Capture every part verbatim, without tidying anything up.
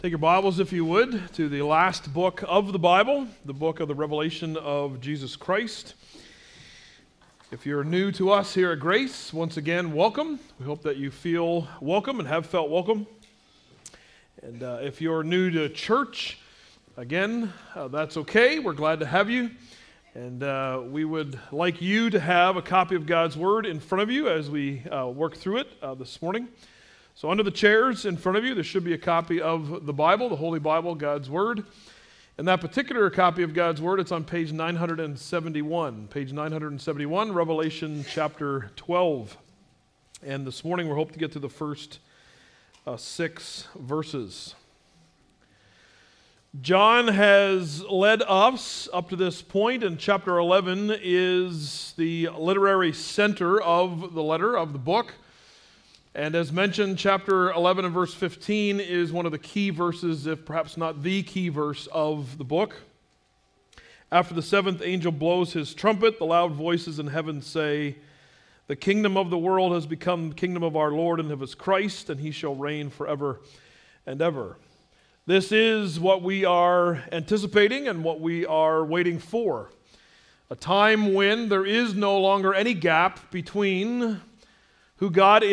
Take your Bibles, if you would, to the last book of the Bible, the book of the Revelation of Jesus Christ. If you're new to us here at Grace, once again, welcome. We hope that you feel welcome and have felt welcome. And uh, if you're new to church, again, uh, that's okay. We're glad to have you. And uh, we would like you to have a copy of God's Word in front of you as we uh, work through it uh, this morning. So under the chairs in front of you, there should be a copy of the Bible, the Holy Bible, God's Word. And that particular copy of God's Word, it's on page nine hundred seventy-one. Page nine hundred seventy-one, Revelation chapter twelve. And this morning we're hoping to get to the first uh, six verses. John has led us up to this point, and chapter eleven is the literary center of the letter, of the book. And as mentioned, chapter eleven and verse fifteen is one of the key verses, if perhaps not the key verse of the book. After the seventh angel blows his trumpet, the loud voices in heaven say, "The kingdom of the world has become the kingdom of our Lord and of his Christ, and he shall reign forever and ever." This is what we are anticipating and what we are waiting for. A time when there is no longer any gap between who God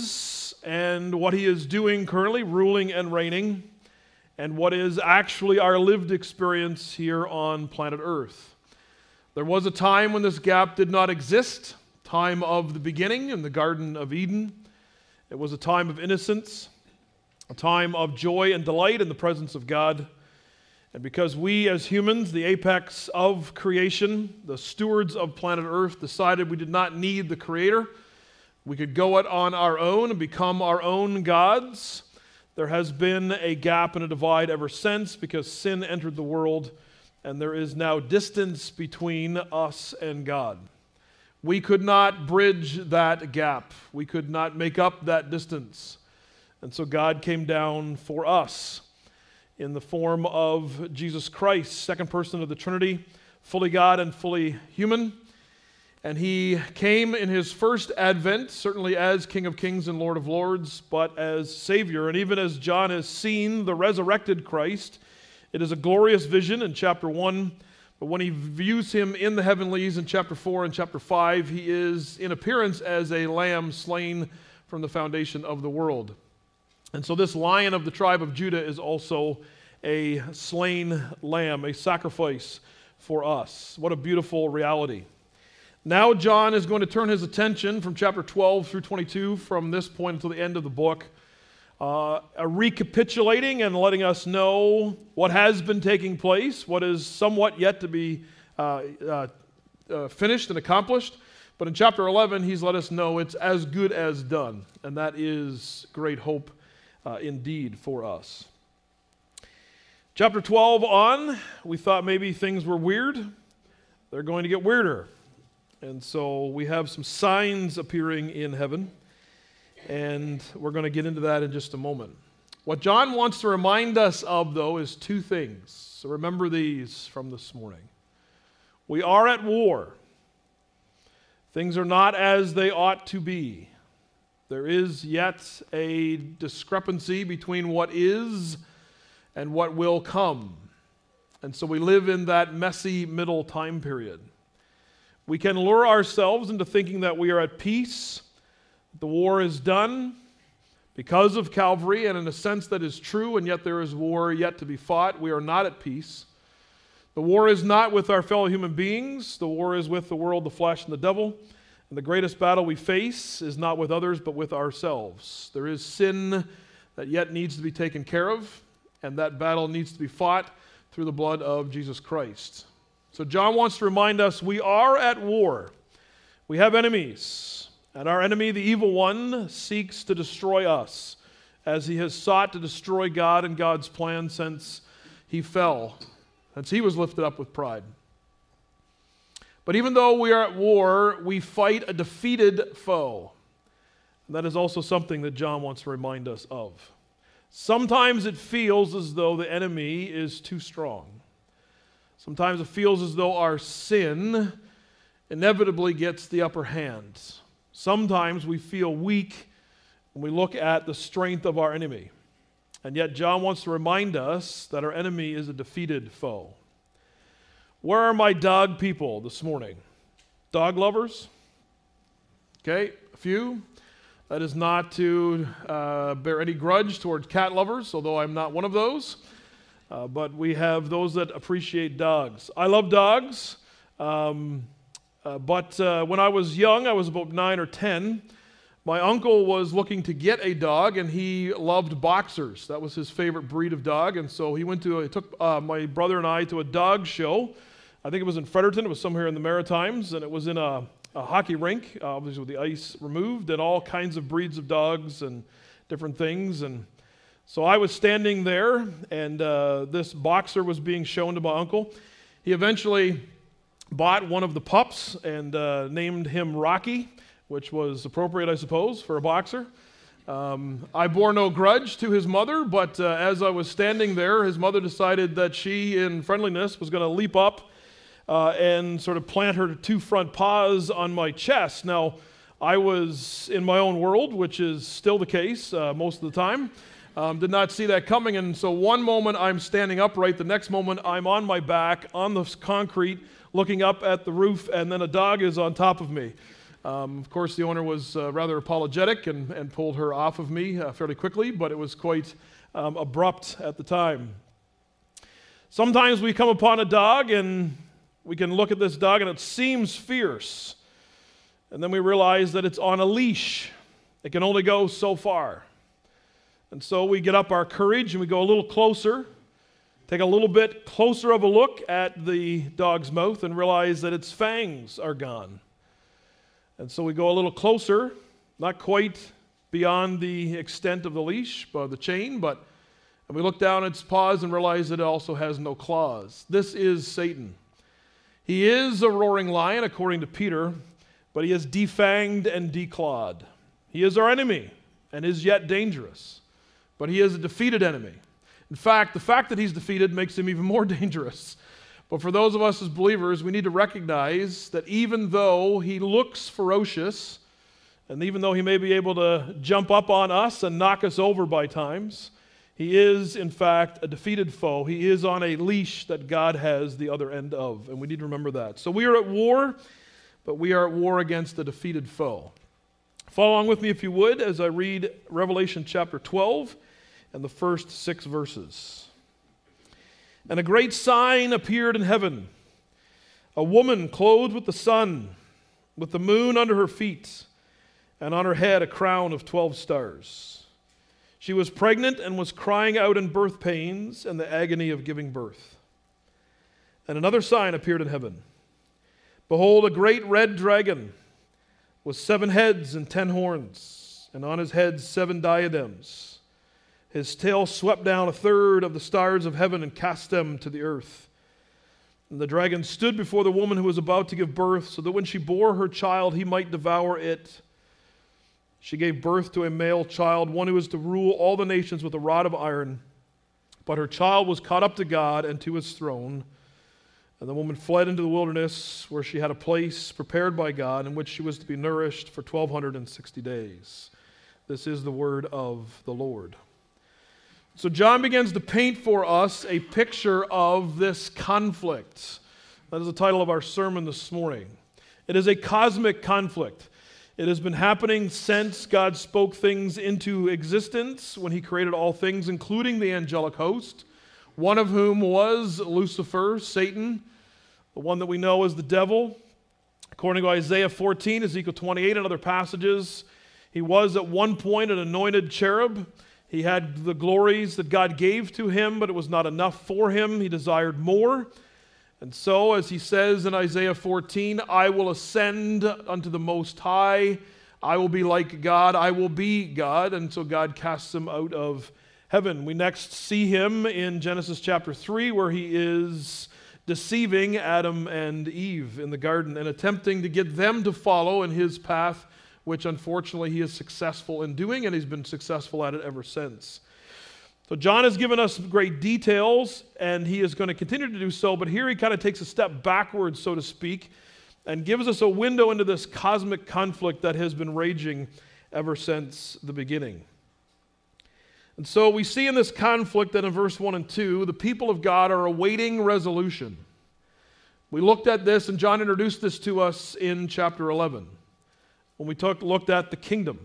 is and what he is doing currently, ruling and reigning, and what is actually our lived experience here on planet Earth. There was a time when this gap did not exist, time of the beginning in the Garden of Eden. It was a time of innocence, a time of joy and delight in the presence of God. And because we as humans, the apex of creation, the stewards of planet Earth, decided we did not need the Creator, we could go it on our own and become our own gods. There has been a gap and a divide ever since because sin entered the world, and there is now distance between us and God. We could not bridge that gap. We could not make up that distance. And so God came down for us in the form of Jesus Christ, second person of the Trinity, fully God and fully human. And he came in his first advent, certainly as King of Kings and Lord of Lords, but as Savior. And even as John has seen the resurrected Christ, it is a glorious vision in chapter one. But when he views him in the heavenlies in chapter four and chapter five, he is in appearance as a lamb slain from the foundation of the world. And so this Lion of the tribe of Judah is also a slain lamb, a sacrifice for us. What a beautiful reality. Now John is going to turn his attention from chapter twelve through twenty-two, from this point until the end of the book, uh, recapitulating and letting us know what has been taking place, what is somewhat yet to be uh, uh, uh, finished and accomplished. But in chapter eleven, he's let us know it's as good as done, and that is great hope uh, indeed for us. Chapter twelve on, we thought maybe things were weird. They're going to get weirder. And so we have some signs appearing in heaven, and we're going to get into that in just a moment. What John wants to remind us of, though, is two things. So remember these from this morning. We are at war. Things are not as they ought to be. There is yet a discrepancy between what is and what will come. And so we live in that messy middle time period. We can lure ourselves into thinking that we are at peace, the war is done because of Calvary, and in a sense that is true, and yet there is war yet to be fought. We are not at peace. The war is not with our fellow human beings. The war is with the world, the flesh, and the devil. And the greatest battle we face is not with others, but with ourselves. There is sin that yet needs to be taken care of, and that battle needs to be fought through the blood of Jesus Christ. So John wants to remind us we are at war. We have enemies, and our enemy, the evil one, seeks to destroy us, as he has sought to destroy God and God's plan since he fell, since he was lifted up with pride. But even though we are at war, we fight a defeated foe. And that is also something that John wants to remind us of. Sometimes it feels as though the enemy is too strong. Sometimes it feels as though our sin inevitably gets the upper hand. Sometimes we feel weak when we look at the strength of our enemy. And yet John wants to remind us that our enemy is a defeated foe. Where are my dog people this morning? Dog lovers? Okay, a few. That is not to uh, bear any grudge toward cat lovers, although I'm not one of those. Uh, but we have those that appreciate dogs. I love dogs, um, uh, but uh, when I was young, I was about nine or ten, my uncle was looking to get a dog, and he loved boxers. That was his favorite breed of dog, and so he went to, he took uh, my brother and I to a dog show. I think it was in Fredericton. It was somewhere in the Maritimes, and it was in a, a hockey rink, uh, obviously with the ice removed, and all kinds of breeds of dogs and different things. And so I was standing there, and uh, this boxer was being shown to my uncle. He eventually bought one of the pups and uh, named him Rocky, which was appropriate, I suppose, for a boxer. Um, I bore no grudge to his mother, but uh, as I was standing there, his mother decided that she, in friendliness, was going to leap up uh, and sort of plant her two front paws on my chest. Now, I was in my own world, which is still the case uh, most of the time. Um, did not see that coming, and so one moment I'm standing upright, the next moment I'm on my back on the concrete, looking up at the roof, and then a dog is on top of me. Um, of course, the owner was uh, rather apologetic and, and pulled her off of me uh, fairly quickly, but it was quite um, abrupt at the time. Sometimes we come upon a dog and we can look at this dog and it seems fierce. And then we realize that it's on a leash. It can only go so far. And so we get up our courage and we go a little closer, take a little bit closer of a look at the dog's mouth and realize that its fangs are gone. And so we go a little closer, not quite beyond the extent of the leash, or the chain, but and we look down at its paws and realize that it also has no claws. This is Satan. He is a roaring lion, according to Peter, but he is defanged and declawed. He is our enemy and is yet dangerous, but he is a defeated enemy. In fact, the fact that he's defeated makes him even more dangerous. But for those of us as believers, we need to recognize that even though he looks ferocious, and even though he may be able to jump up on us and knock us over by times, he is, in fact, a defeated foe. He is on a leash that God has the other end of, and we need to remember that. So we are at war, but we are at war against a defeated foe. Follow along with me, if you would, as I read Revelation chapter twelve and the first six verses. And a great sign appeared in heaven, a woman clothed with the sun, with the moon under her feet, and on her head a crown of twelve stars. She was pregnant and was crying out in birth pains and the agony of giving birth. And another sign appeared in heaven. Behold, a great red dragon with seven heads and ten horns, and on his head seven diadems. His tail swept down a third of the stars of heaven and cast them to the earth. And the dragon stood before the woman who was about to give birth, so that when she bore her child, he might devour it. She gave birth to a male child, one who is to rule all the nations with a rod of iron. But her child was caught up to God and to his throne. And the woman fled into the wilderness, where she had a place prepared by God, in which she was to be nourished for twelve sixty days. This is the word of the Lord. So John begins to paint for us a picture of this conflict. That is the title of our sermon this morning. It is a cosmic conflict. It has been happening since God spoke things into existence when he created all things, including the angelic host, one of whom was Lucifer, Satan, the one that we know as the devil. According to Isaiah fourteen, Ezekiel twenty-eight, and other passages, he was at one point an anointed cherub. He had the glories that God gave to him, but it was not enough for him. He desired more. And so, as he says in Isaiah fourteen, I will ascend unto the Most High. I will be like God. I will be God. And so God casts him out of heaven. We next see him in Genesis chapter three, where he is deceiving Adam and Eve in the garden and attempting to get them to follow in his path, which unfortunately he is successful in doing, and he's been successful at it ever since. So John has given us great details, and he is going to continue to do so, but here he kind of takes a step backwards, so to speak, and gives us a window into this cosmic conflict that has been raging ever since the beginning. And so we see in this conflict that in verse one and two, the people of God are awaiting resolution. We looked at this, and John introduced this to us in chapter eleven, when we took, looked at the kingdom.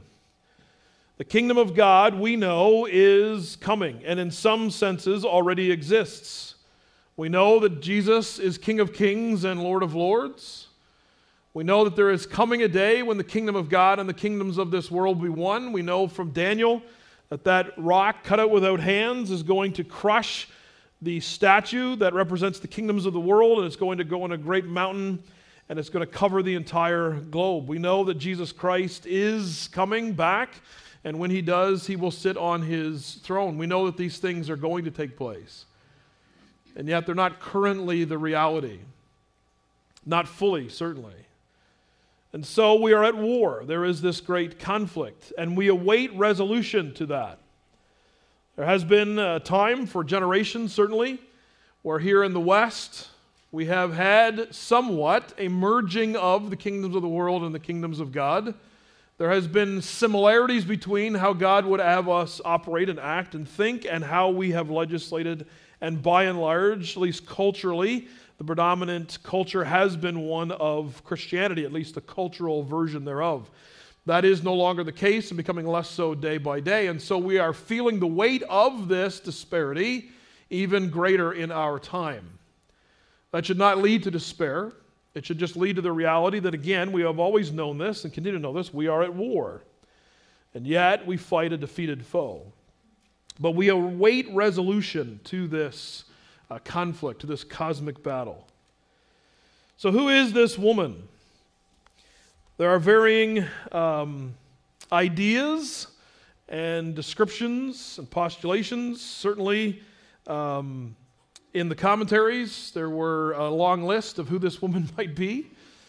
The kingdom of God, we know, is coming, and in some senses already exists. We know that Jesus is King of kings and Lord of lords. We know that there is coming a day when the kingdom of God and the kingdoms of this world will be one. We know from Daniel that that rock cut out without hands is going to crush the statue that represents the kingdoms of the world, and it's going to go on a great mountain, and it's going to cover the entire globe. We know that Jesus Christ is coming back, and when he does, he will sit on his throne. We know that these things are going to take place, and yet they're not currently the reality. Not fully, certainly. And so we are at war. There is this great conflict, and we await resolution to that. There has been a time for generations, certainly, where here in the West, we have had somewhat a merging of the kingdoms of the world and the kingdoms of God. There has been similarities between how God would have us operate and act and think and how we have legislated, and by and large, at least culturally, the predominant culture has been one of Christianity, at least the cultural version thereof. That is no longer the case and becoming less so day by day. And so we are feeling the weight of this disparity even greater in our time. That should not lead to despair. It should just lead to the reality that, again, we have always known this and continue to know this. We are at war. And yet we fight a defeated foe. But we await resolution to this uh, conflict, to this cosmic battle. So who is this woman? There are varying um, ideas and descriptions and postulations. Certainly, um, in the commentaries, there were a long list of who this woman might be.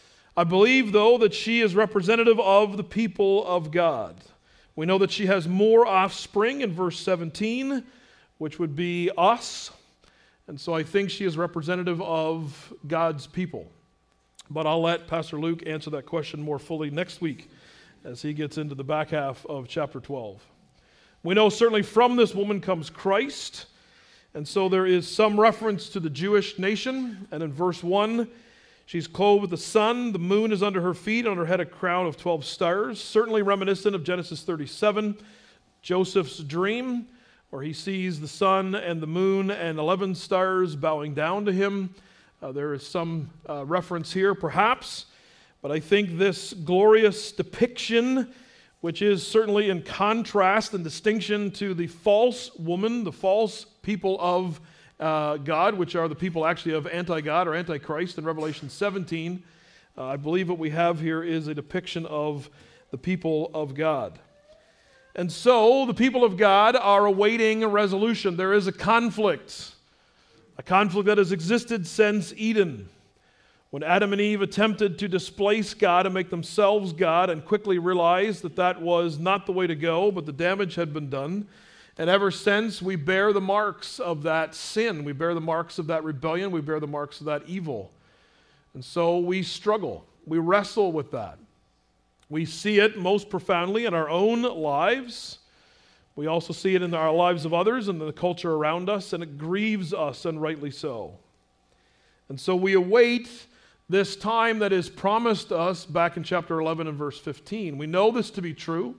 I believe, though, that she is representative of the people of God. We know that she has more offspring in verse seventeen, which would be us. And so I think she is representative of God's people. But I'll let Pastor Luke answer that question more fully next week as he gets into the back half of chapter twelve. We know certainly from this woman comes Christ, and so there is some reference to the Jewish nation. And in verse one, she's clothed with the sun, the moon is under her feet, on her head a crown of twelve stars, certainly reminiscent of Genesis thirty-seven, Joseph's dream, where he sees the sun and the moon and eleven stars bowing down to him. Uh, there is some uh, reference here, perhaps, but I think this glorious depiction, which is certainly in contrast and distinction to the false woman, the false people of uh, God, which are the people actually of anti-God or antichrist in Revelation seventeen, uh, I believe what we have here is a depiction of the people of God. And so the people of God are awaiting a resolution. There is a conflict. A conflict that has existed since Eden, when Adam and Eve attempted to displace God and make themselves God, and quickly realized that that was not the way to go, but the damage had been done. And ever since, we bear the marks of that sin. We bear the marks of that rebellion. We bear the marks of that evil. And so we struggle. We wrestle with that. We see it most profoundly in our own lives. We also see it in our lives of others and in the culture around us, and it grieves us, and rightly so. And so we await this time that is promised us back in chapter eleven and verse fifteen. We know this to be true.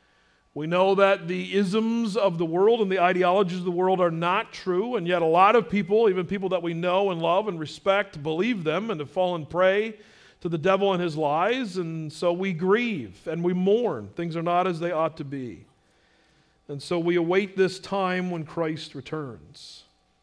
We know that the isms of the world and the ideologies of the world are not true, and yet a lot of people, even people that we know and love and respect, believe them and have fallen prey to the devil and his lies, and so we grieve and we mourn. Things are not as they ought to be. And so we await this time when Christ returns.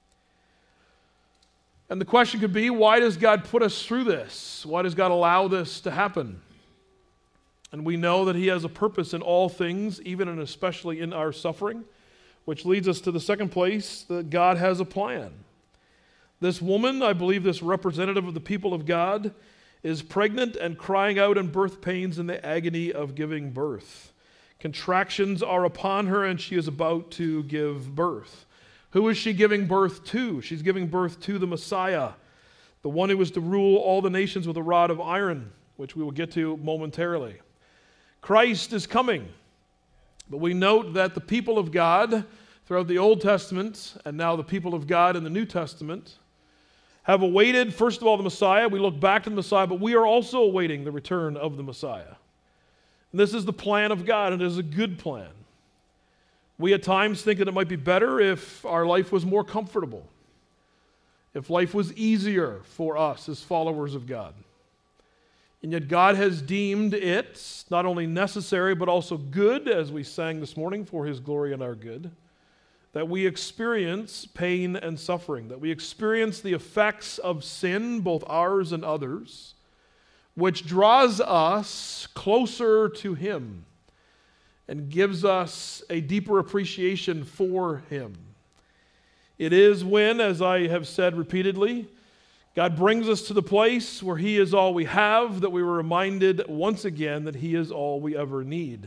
And the question could be, why does God put us through this? Why does God allow this to happen? And we know that he has a purpose in all things, even and especially in our suffering, which leads us to the second place, that God has a plan. This woman, I believe this representative of the people of God, is pregnant and crying out in birth pains in the agony of giving birth. Contractions are upon her, and she is about to give birth. Who is she giving birth to? She's giving birth to the Messiah, the one who is to rule all the nations with a rod of iron, which we will get to momentarily. Christ is coming, but we note that the people of God throughout the Old Testament, and now the people of God in the New Testament, have awaited, first of all, the Messiah. We look back to the Messiah, but we are also awaiting the return of the Messiah. And this is the plan of God, and it is a good plan. We at times think that it might be better if our life was more comfortable, if life was easier for us as followers of God. And yet God has deemed it not only necessary, but also good, as we sang this morning, for His glory and our good, that we experience pain and suffering, that we experience the effects of sin, both ours and others, which draws us closer to Him and gives us a deeper appreciation for Him. It is when, as I have said repeatedly, God brings us to the place where He is all we have, that we were reminded once again that He is all we ever need.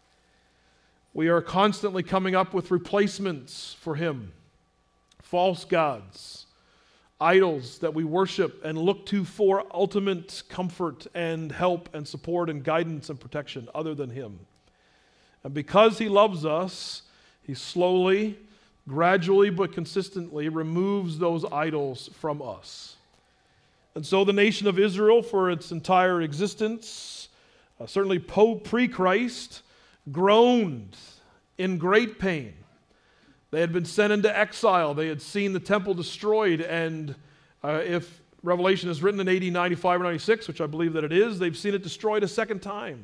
We are constantly coming up with replacements for Him, false gods, idols that we worship and look to for ultimate comfort and help and support and guidance and protection other than Him. And because He loves us, He slowly, gradually, but consistently removes those idols from us. And so the nation of Israel, for its entire existence, uh, certainly pre-Christ, groaned in great pain. They had been sent into exile. They had seen the temple destroyed. And uh, if Revelation is written in A D ninety-five or ninety-six, which I believe that it is, they've seen it destroyed a second time.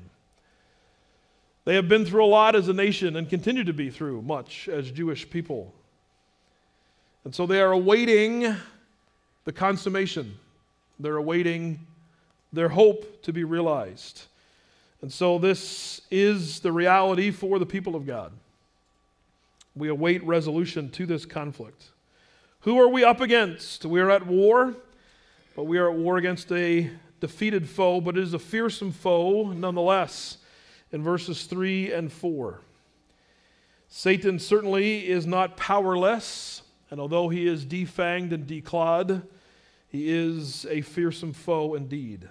They have been through a lot as a nation and continue to be through much as Jewish people. And so they are awaiting the consummation. They're awaiting their hope to be realized. And so this is the reality for the people of God. We await resolution to this conflict. Who are we up against? We are at war, but we are at war against a defeated foe, but it is a fearsome foe nonetheless, in verses three and four. Satan certainly is not powerless, and although he is defanged and declawed, he is a fearsome foe indeed.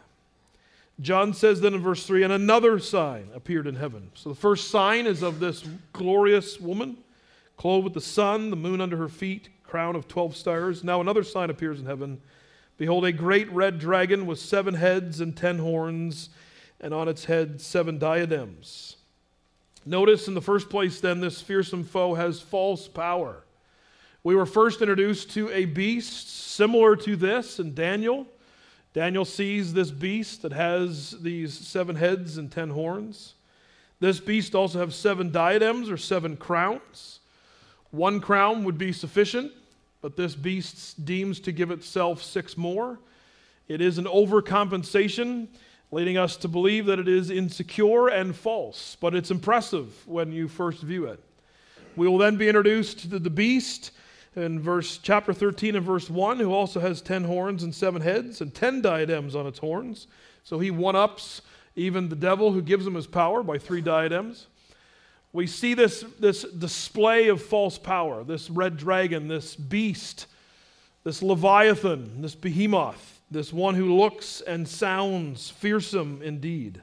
John says then in verse three, and another sign appeared in heaven. So the first sign is of this glorious woman, clothed with the sun, the moon under her feet, crown of twelve stars. Now another sign appears in heaven. Behold, a great red dragon with seven heads and ten horns, and on its head seven diadems. Notice in the first place then, this fearsome foe has false power. We were first introduced to a beast similar to this in Daniel. Daniel sees this beast that has these seven heads and ten horns. This beast also has seven diadems or seven crowns. One crown would be sufficient, but this beast deems to give itself six more. It is an overcompensation, leading us to believe that it is insecure and false, but it's impressive when you first view it. We will then be introduced to the beast in verse chapter thirteen and verse one, who also has ten horns and seven heads and ten diadems on its horns. So he one-ups even the devil who gives him his power by three diadems. We see this, this display of false power, this red dragon, this beast, this Leviathan, this behemoth, this one who looks and sounds fearsome indeed.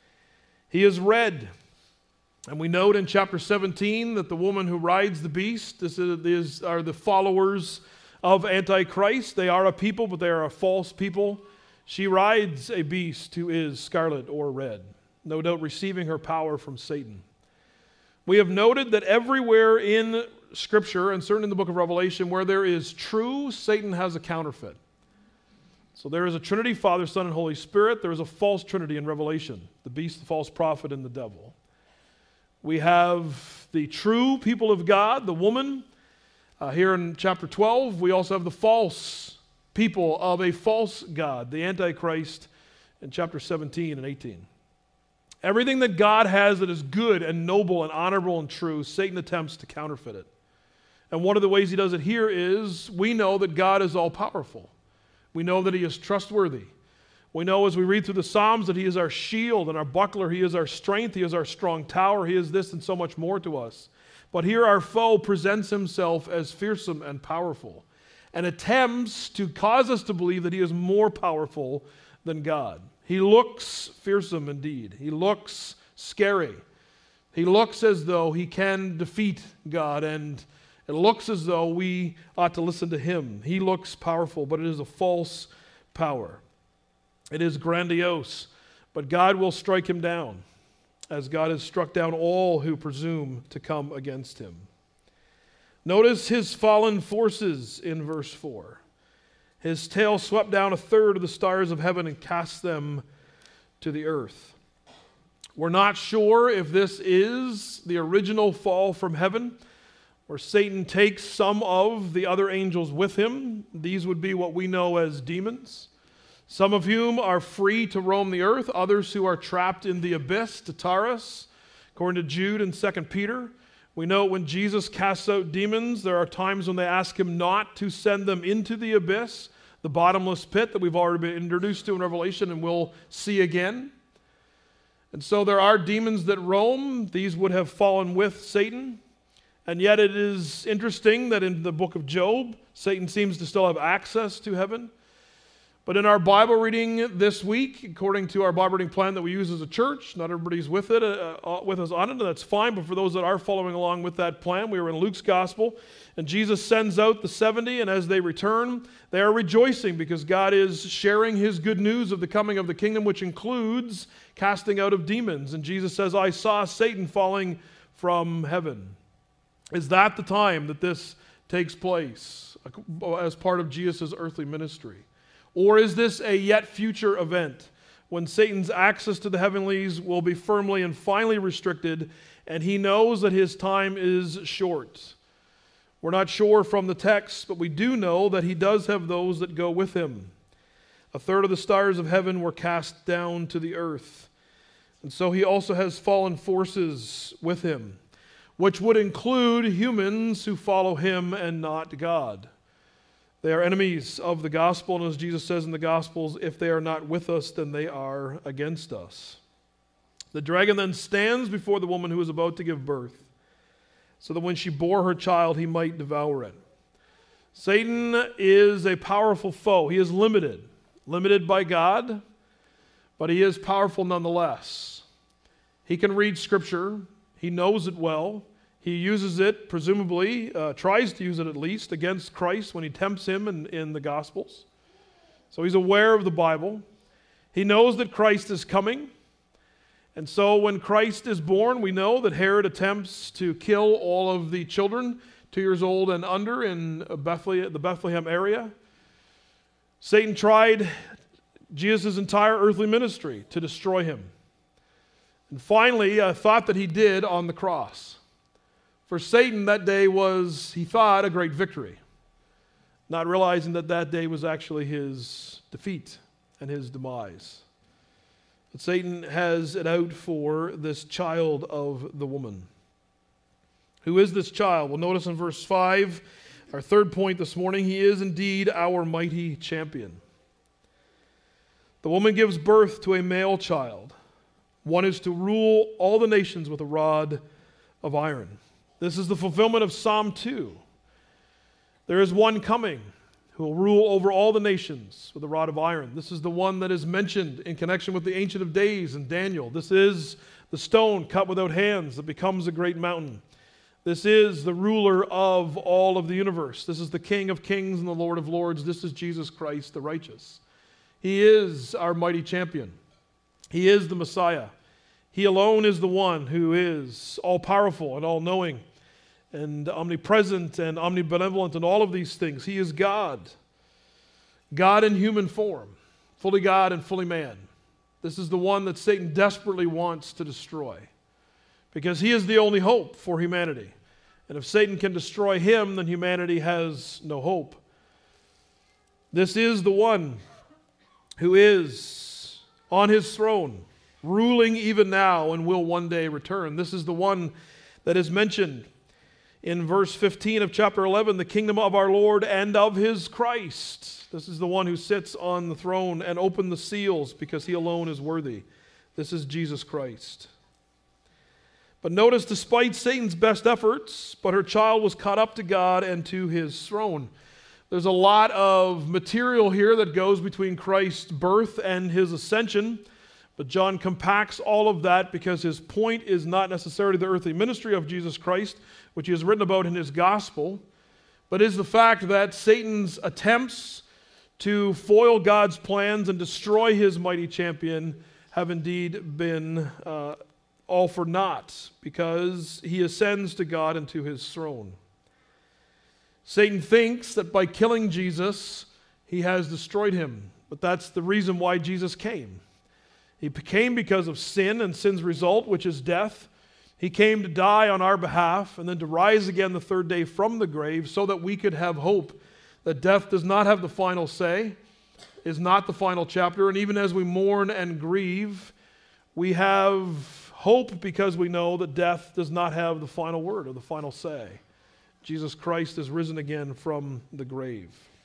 He is red. And we note in chapter seventeen that the woman who rides the beast, this is, these are the followers of Antichrist. They are a people, but they are a false people. She rides a beast who is scarlet or red, no doubt receiving her power from Satan. We have noted that everywhere in Scripture, and certainly in the book of Revelation, where there is true, Satan has a counterfeit. So there is a Trinity, Father, Son, and Holy Spirit. There is a false Trinity in Revelation, the beast, the false prophet, and the devil. We have the true people of God, the woman. Uh, here in chapter twelve, we also have the false people of a false God, the Antichrist, in chapter seventeen and eighteen. Everything that God has that is good and noble and honorable and true, Satan attempts to counterfeit it. And one of the ways he does it here is we know that God is all-powerful. We know that He is trustworthy. We know as we read through the Psalms that He is our shield and our buckler. He is our strength. He is our strong tower. He is this and so much more to us. But here our foe presents himself as fearsome and powerful and attempts to cause us to believe that he is more powerful than God. He looks fearsome indeed. He looks scary. He looks as though he can defeat God and It looks as though we ought to listen to him. He looks powerful, but it is a false power. It is grandiose, but God will strike him down, as God has struck down all who presume to come against him. Notice his fallen forces in verse four. His tail swept down a third of the stars of heaven and cast them to the earth. We're not sure if this is the original fall from heaven, where Satan takes some of the other angels with him. These would be what we know as demons, some of whom are free to roam the earth, others who are trapped in the abyss, Tartarus, according to Jude and Second Peter. We know when Jesus casts out demons, there are times when they ask him not to send them into the abyss, the bottomless pit that we've already been introduced to in Revelation and will see again. And so there are demons that roam. These would have fallen with Satan. And yet it is interesting that in the book of Job, Satan seems to still have access to heaven. But in our Bible reading this week, according to our Bible reading plan that we use as a church, not everybody's with it, uh, uh, with us on it, and that's fine. But for those that are following along with that plan, we were in Luke's gospel, and Jesus sends out the seventy, and as they return, they are rejoicing because God is sharing his good news of the coming of the kingdom, which includes casting out of demons. And Jesus says, "I saw Satan falling from heaven." Is that the time that this takes place as part of Jesus' earthly ministry? Or is this a yet future event when Satan's access to the heavenlies will be firmly and finally restricted, and he knows that his time is short? We're not sure from the text, but we do know that he does have those that go with him. A third of the stars of heaven were cast down to the earth. And so he also has fallen forces with him, which would include humans who follow him and not God. They are enemies of the gospel, and as Jesus says in the Gospels, if they are not with us, then they are against us. The dragon then stands before the woman who is about to give birth, so that when she bore her child, he might devour it. Satan is a powerful foe. He is limited, limited by God, but he is powerful nonetheless. He can read Scripture. He knows it well. He uses it, presumably, uh, tries to use it at least, against Christ when he tempts him in, in the Gospels. So he's aware of the Bible. He knows that Christ is coming. And so when Christ is born, we know that Herod attempts to kill all of the children, two years old and under, in Bethlehem, the Bethlehem area. Satan tried Jesus' entire earthly ministry to destroy him. And finally, uh, thought that he did on the cross. For Satan, that day was, he thought, a great victory, not realizing that that day was actually his defeat and his demise. But Satan has it out for this child of the woman. Who is this child? Well, notice in verse five, our third point this morning, he is indeed our mighty champion. The woman gives birth to a male child. One is to rule all the nations with a rod of iron. This is the fulfillment of Psalm two. There is one coming who will rule over all the nations with a rod of iron. This is the one that is mentioned in connection with the Ancient of Days in Daniel. This is the stone cut without hands that becomes a great mountain. This is the ruler of all of the universe. This is the King of kings and the Lord of lords. This is Jesus Christ the righteous. He is our mighty champion. He is the Messiah. He alone is the one who is all-powerful and all-knowing and omnipresent and omnibenevolent and all of these things. He is God. God in human form, fully God and fully man. This is the one that Satan desperately wants to destroy because he is the only hope for humanity. And if Satan can destroy him, then humanity has no hope. This is the one who is on his throne, ruling even now and will one day return. This is the one that is mentioned in verse fifteen of chapter eleven, the kingdom of our Lord and of his Christ. This is the one who sits on the throne and opened the seals because he alone is worthy. This is Jesus Christ. But notice, despite Satan's best efforts, but her child was caught up to God and to his throne. There's a lot of material here that goes between Christ's birth and his ascension. But John compacts all of that because his point is not necessarily the earthly ministry of Jesus Christ, which he has written about in his gospel, but is the fact that Satan's attempts to foil God's plans and destroy his mighty champion have indeed been uh, all for naught, because he ascends to God and to his throne. Satan thinks that by killing Jesus, he has destroyed him, but that's the reason why Jesus came. He came because of sin and sin's result, which is death. He came to die on our behalf and then to rise again the third day from the grave so that we could have hope that death does not have the final say, is not the final chapter. And even as we mourn and grieve, we have hope because we know that death does not have the final word or the final say. Jesus Christ is risen again from the grave.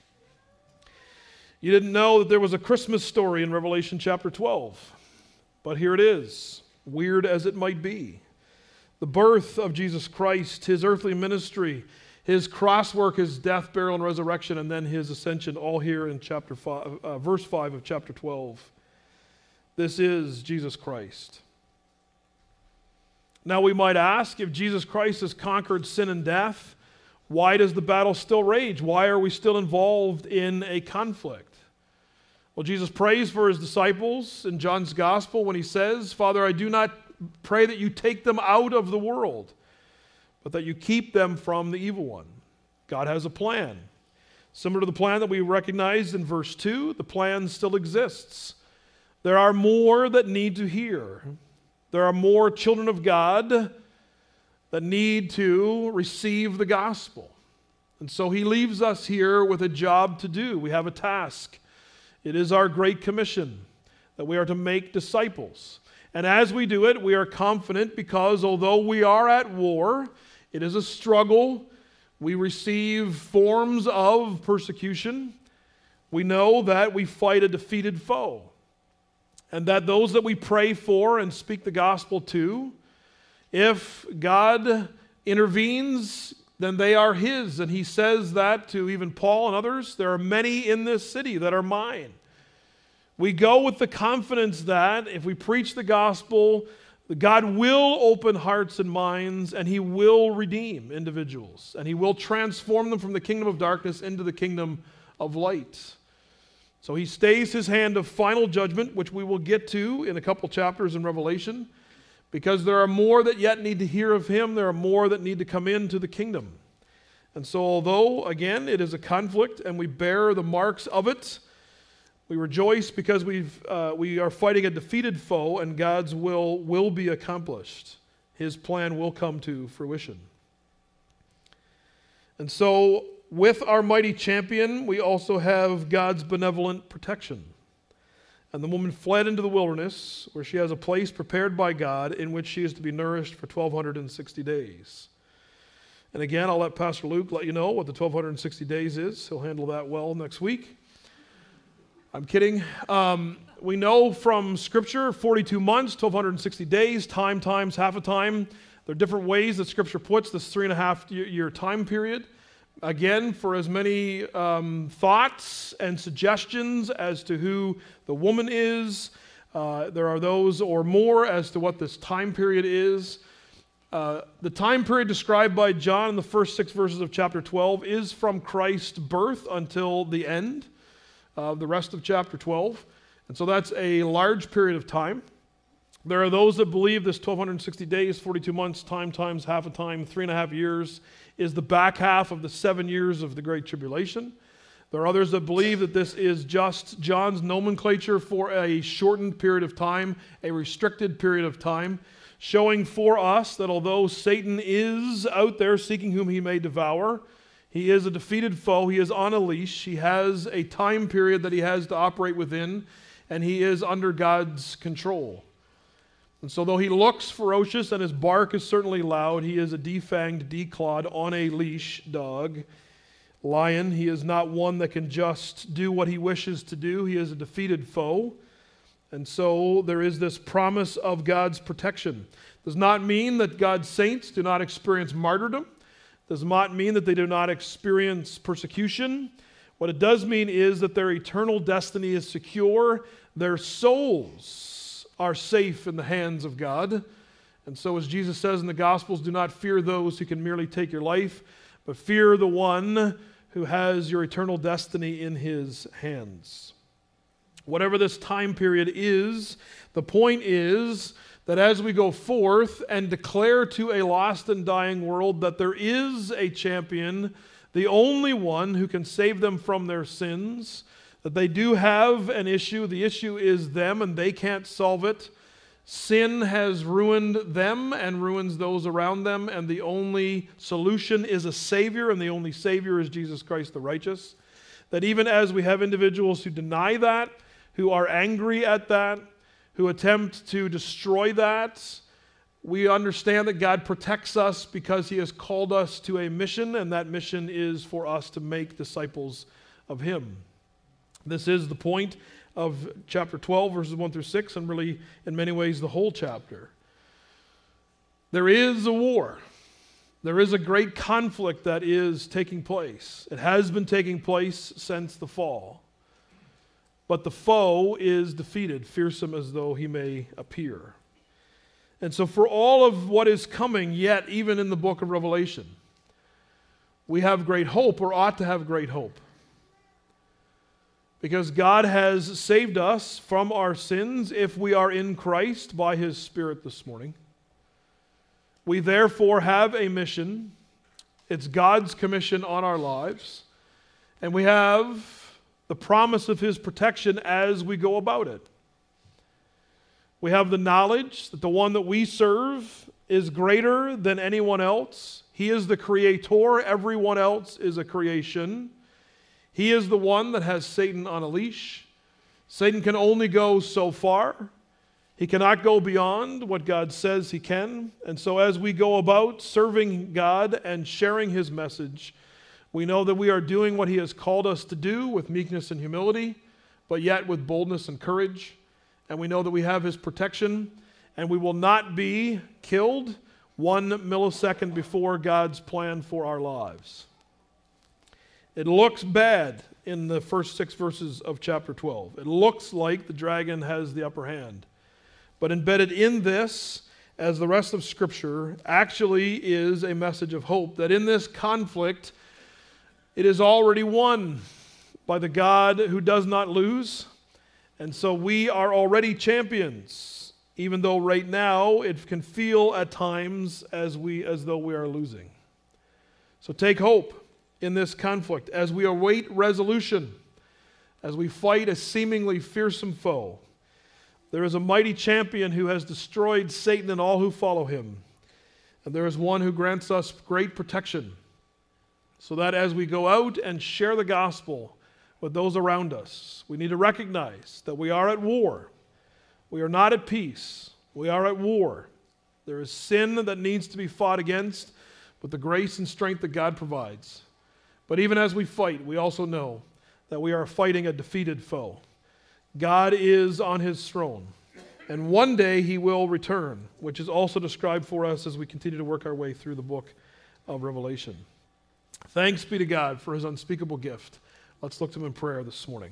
You didn't know that there was a Christmas story in Revelation chapter twelve. But here it is, weird as it might be. The birth of Jesus Christ, his earthly ministry, his cross work, his death, burial, and resurrection, and then his ascension, all here in chapter five, uh, verse five of chapter twelve. This is Jesus Christ. Now we might ask, if Jesus Christ has conquered sin and death, why does the battle still rage? Why are we still involved in a conflict? Well, Jesus prays for his disciples in John's gospel when he says, Father, I do not pray that you take them out of the world, but that you keep them from the evil one. God has a plan. Similar to the plan that we recognized in verse two, the plan still exists. There are more that need to hear. There are more children of God that need to receive the gospel. And so he leaves us here with a job to do. We have a task. It is our great commission that we are to make disciples. And as we do it, we are confident because although we are at war, it is a struggle. We receive forms of persecution. We know that we fight a defeated foe. And that those that we pray for and speak the gospel to, if God intervenes, then they are his. And he says that to even Paul and others. There are many in this city that are mine. We go with the confidence that if we preach the gospel, God will open hearts and minds, and he will redeem individuals, and he will transform them from the kingdom of darkness into the kingdom of light. So he stays his hand of final judgment, which we will get to in a couple chapters in Revelation, because there are more that yet need to hear of him. There are more that need to come into the kingdom. And so although, again, it is a conflict and we bear the marks of it, we rejoice because we've, uh, we are fighting a defeated foe, and God's will will be accomplished. His plan will come to fruition. And so with our mighty champion, we also have God's benevolent protection. And the woman fled into the wilderness, where she has a place prepared by God in which she is to be nourished for twelve sixty days. And again, I'll let Pastor Luke let you know what the twelve sixty days is. He'll handle that well next week. I'm kidding. Um, we know from Scripture, forty-two months, twelve sixty days, time times half a time. There are different ways that Scripture puts this three and a half year time period. Again, for as many um, thoughts and suggestions as to who the woman is, uh, there are those or more as to what this time period is. Uh, the time period described by John in the first six verses of chapter twelve is from Christ's birth until the end of the rest of chapter twelve. And so that's a large period of time. There are those that believe this twelve sixty days, forty-two months, time times half a time, three and a half years, is the back half of the seven years of the Great Tribulation. There are others that believe that this is just John's nomenclature for a shortened period of time, a restricted period of time, showing for us that although Satan is out there seeking whom he may devour, he is a defeated foe, he is on a leash, he has a time period that he has to operate within, and he is under God's control. And so though he looks ferocious and his bark is certainly loud, he is a defanged, declawed, on a leash dog. Lion, he is not one that can just do what he wishes to do. He is a defeated foe. And so there is this promise of God's protection. Does not mean that God's saints do not experience martyrdom. Does not mean that they do not experience persecution. What it does mean is that their eternal destiny is secure. Their souls are safe in the hands of God. And so as Jesus says in the Gospels, do not fear those who can merely take your life, but fear the one who has your eternal destiny in his hands. Whatever this time period is, the point is that as we go forth and declare to a lost and dying world that there is a champion, the only one who can save them from their sins, that they do have an issue, the issue is them and they can't solve it. Sin has ruined them and ruins those around them, and the only solution is a Savior, and the only Savior is Jesus Christ the righteous. That even as we have individuals who deny that, who are angry at that, who attempt to destroy that, we understand that God protects us because He has called us to a mission, and that mission is for us to make disciples of Him. This is the point of chapter twelve, verses one through six, and really, in many ways, the whole chapter. There is a war. There is a great conflict that is taking place. It has been taking place since the fall. But the foe is defeated, fearsome as though he may appear. And so for all of what is coming yet, even in the book of Revelation, we have great hope, or ought to have great hope. Because God has saved us from our sins if we are in Christ by His Spirit this morning. We therefore have a mission. It's God's commission on our lives. And we have the promise of His protection as we go about it. We have the knowledge that the one that we serve is greater than anyone else. He is the creator. Everyone else is a creation. He is the one that has Satan on a leash. Satan can only go so far. He cannot go beyond what God says he can. And so as we go about serving God and sharing His message, we know that we are doing what He has called us to do with meekness and humility, but yet with boldness and courage. And we know that we have His protection, and we will not be killed one millisecond before God's plan for our lives. It looks bad in the first six verses of chapter twelve. It looks like the dragon has the upper hand. But embedded in this, as the rest of Scripture, actually is a message of hope that in this conflict, it is already won by the God who does not lose. And so we are already champions, even though right now it can feel at times as we as though we are losing. So take hope in this conflict as we await resolution, as we fight a seemingly fearsome foe. There is a mighty champion who has destroyed Satan and all who follow him. And there is one who grants us great protection, so that as we go out and share the gospel with those around us, we need to recognize that we are at war. We are not at peace. We are at war. There is sin that needs to be fought against with the grace and strength that God provides. But even as we fight, we also know that we are fighting a defeated foe. God is on His throne, and one day He will return, which is also described for us as we continue to work our way through the book of Revelation. Thanks be to God for His unspeakable gift. Let's look to Him in prayer this morning.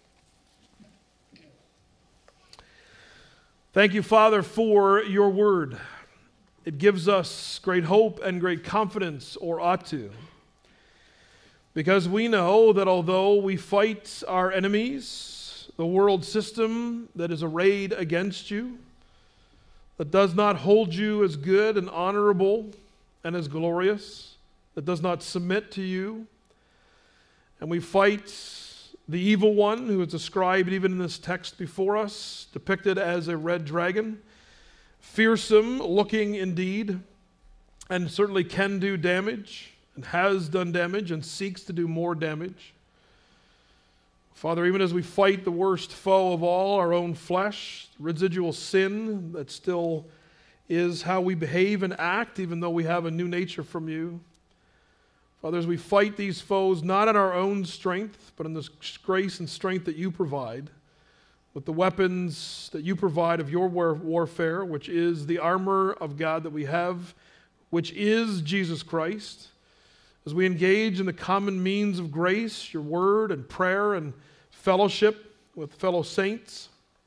Thank you, Father, for your word. It gives us great hope and great confidence, or ought to. Because we know that although we fight our enemies, the world system that is arrayed against you, that does not hold you as good and honorable and as glorious, that does not submit to you, and we fight the evil one who is described even in this text before us, depicted as a red dragon, fearsome looking indeed, and certainly can do damage, and has done damage, and seeks to do more damage. Father, even as we fight the worst foe of all, our own flesh, residual sin that still is how we behave and act, even though we have a new nature from you. Father, as we fight these foes, not in our own strength, but in the grace and strength that you provide, with the weapons that you provide of your war- warfare, which is the armor of God that we have, which is Jesus Christ. As we engage in the common means of grace, your word and prayer and fellowship with fellow saints,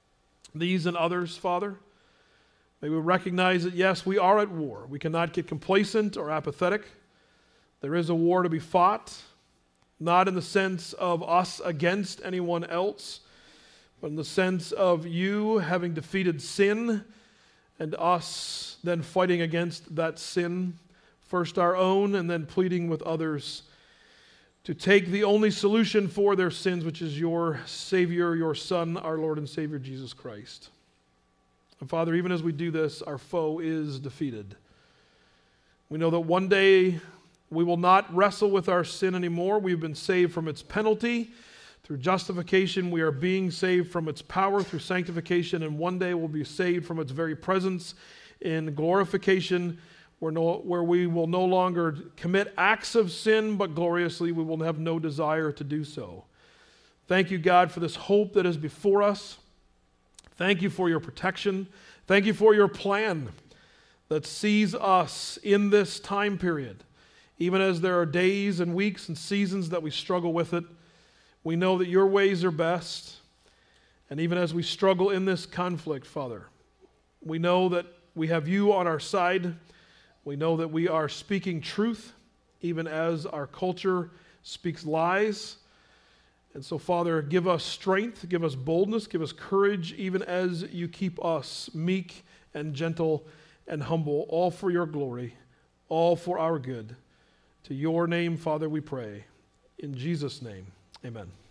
these and others, Father. May we recognize that, yes, we are at war. We cannot get complacent or apathetic. There is a war to be fought, not in the sense of us against anyone else, but in the sense of you having defeated sin and us then fighting against that sin, first our own and then pleading with others to take the only solution for their sins, which is your Savior, your Son, our Lord and Savior, Jesus Christ. And Father, even as we do this, our foe is defeated. We know that one day we will not wrestle with our sin anymore. We've been saved from its penalty. Through justification, we are being saved from its power through sanctification, and one day we'll be saved from its very presence in glorification, where, no, where we will no longer commit acts of sin, but gloriously we will have no desire to do so. Thank you, God, for this hope that is before us. Thank you for your protection. Thank you for your plan that sees us in this time period. Even as there are days and weeks and seasons that we struggle with it, we know that your ways are best. And even as we struggle in this conflict, Father, we know that we have you on our side. We know that we are speaking truth, even as our culture speaks lies. And so, Father, give us strength, give us boldness, give us courage, even as you keep us meek and gentle and humble, all for your glory, all for our good. To your name, Father, we pray. In Jesus' name, amen.